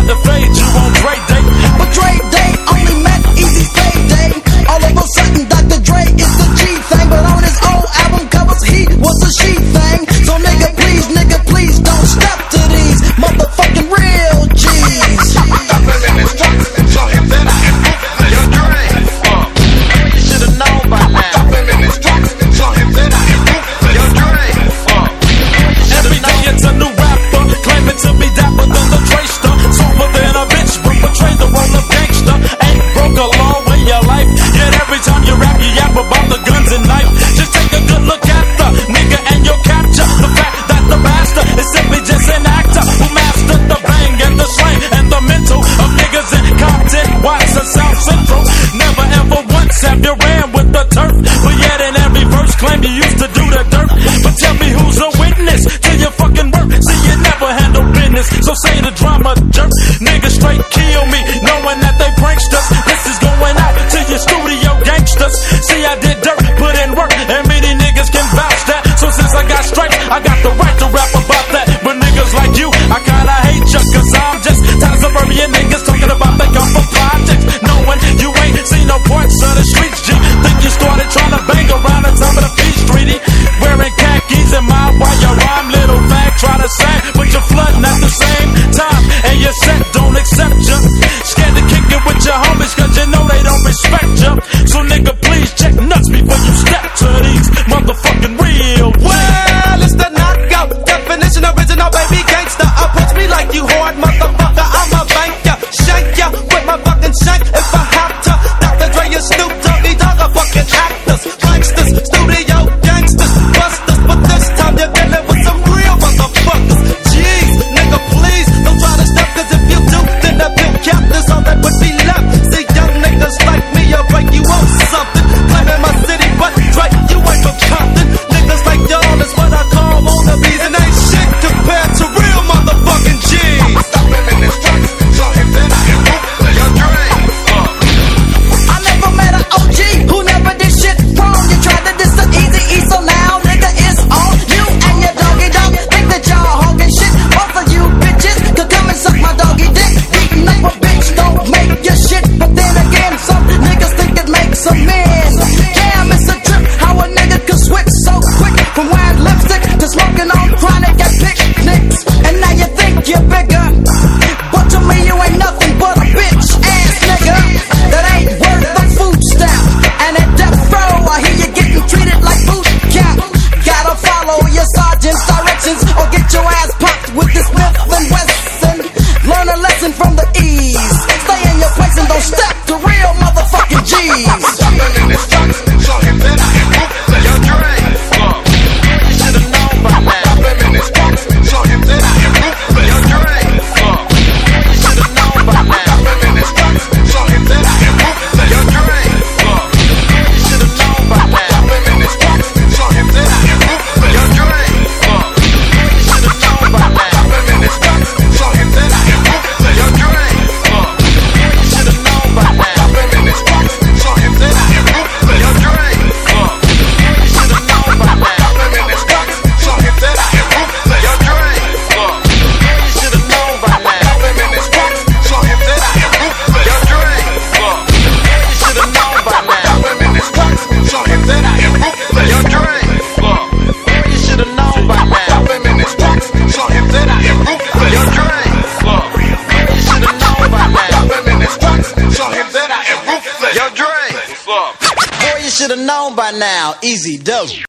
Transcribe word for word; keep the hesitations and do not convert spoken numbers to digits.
to fade you on Dre Day. But Dre Day only met Eazy's payday. All of a sudden Doctor Dre is the G thing, but on his old album covers he was a she thing. So nigga please, nigga please don't step to these motherfucking real G's. Stop him in his tracks and show him that I am your Dre. Uh, you should've known by now. Stop him in his tracks and show him that I am your Dre. Uh, Every day it's a new rapper claiming to be dapper than the Dre-ster, softer than a bitch, but portray the role of gangster. Ain't broke a law in your life, yet every time you rap you yap about the guns and knife. Just take a good look at the nigga and you'll capture the fact that the master is simply just an actor who mastered the bang and the slang and the mental of niggas in Compton, Watts, and South Central. Never ever once have you ran with the turf, but yet in every verse claim you used to do the dirt. But tell me who's a witness to your fucking work? See, you never handle business, so say the drama jerk. Niggas straight kill me, knowing that they pranksters. This is going out to your studio gangsters. See, I did dirt, put in work, and many niggas can vouch that. So since I got stripes, I got the right to rap about that. But niggas like you, I kinda hate you, cause I'm just tired of suburban niggas talking about they come from projects, knowing you ain't seen no parts of the streets, G. Think you started trying to bang around the top of the Peach Street, wearing khakis and my while you rhyme, little fag, try to sing, but you're flooding at the same time, and your set don't accept you. Scared to kick it with your homies, cause you know they don't respect you. So nigga, please check nuts before you step to these motherfucking real. Well, it's the knockout definition, original baby gangster. Approach me like you hard motherfucker, I'm a banker. Shank ya with my fucking shank if I have to. Doctor Dre and Snoop Doggy Dogg are fucking actors, pranksters, studio gangsters, busters. But this time you're dealing with some real motherfuckers. Jeez, nigga, please don't try to step, cause if you do, then the bill captors all that would be left. See, young niggas like me, I'll break you off something. Claiming my city, but Dre, you ain't from Compton. Niggas like y'all is what I call wannabes, and ain't shit compared to real motherfucking G's. stop him in his tracks and show him that I am your Dre. Uh, I never met an O G who never did shit wrong. You tried to diss the Eazy-E, so now nigga it's on you and your doggy dog. Think that y'all hogging shit. Both of you bitches could come and suck my doggy dick. Beating up a bitch don't make your shit, but then again some niggas think it makes a man. Damn, it's a trip how a nigga can switch so quick from wearing lipstick to smoking on chronic at picnics. And now you think you're bigger, but to me you ain't nothing but a bitch ass nigga that ain't worth the food stamp. And at death row I hear you getting treated like boot camp. Gotta follow your sergeant's directions or get your ass popped with this Smith and Wesson. Learn a lesson from the E's. Stay in your place and don't step to real motherfucking G's. stop him in his tracks and show him that I am your Dre. Uh, you should've known by now. Stop him in his tracks and show him that I am your Dre. Uh, you should've known by now. Stop him in his tracks and show him that I am your Dre. Uh, you should've known by now. Stop him in his tracks and show him that I am your Dre. Uh, you should've known by now. Stop him in his tracks and show him that I am your Dre. Uh, you should've known by now. Stop him in his tracks and show him that I am your Dre. Uh, you should've known by now. Stop him in his tracks and show him that I am your Dre. Uh, you should've known by now. Stop him in his tracks and show him that I am your Dre. Uh, you should've known by now. Stop him in his tracks and show him that I am your Dre. Uh, you should've known by now. Stop him in his tracks and show him that I am your Dre. Uh, you should've known by now. Stop him in his tracks and show him that I am your Dre. Uh, Boy, you should've known by now, Easy dope.